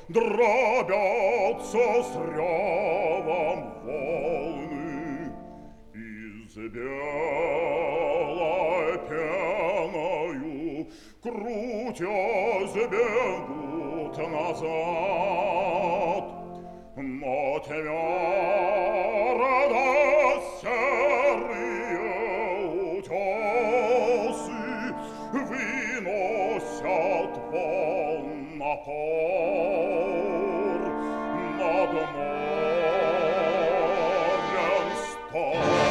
дробятся с ревом волны, и с белой пеною, крутясь, бегут назад. Но твердо серые утесы выносят волн напор над морем стоя.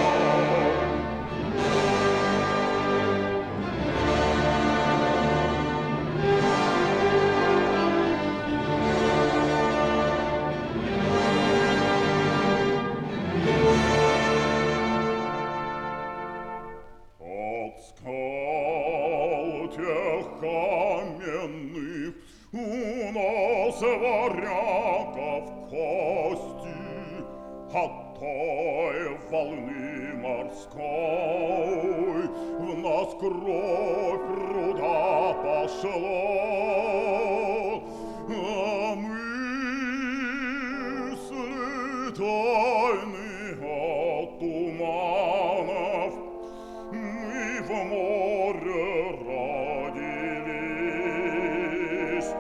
От скал тех каменных у нас варягов кости, от той волны морской в нас кровь пруда пошла, а мысли тайны от туманов мы в море родились,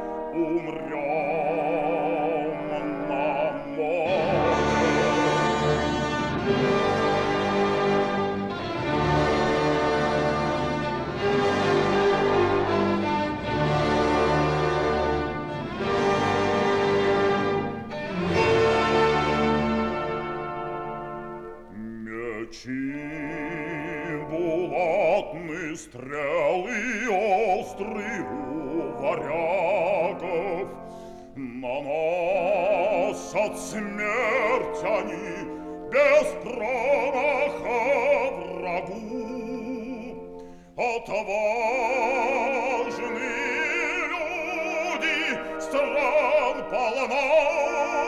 умрем на море. Мечи булатные, стрелы острые у варягов, наносят смерть они без промаха врагу. Отважные люди стран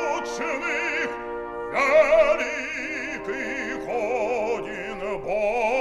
полночных, великих один Бог.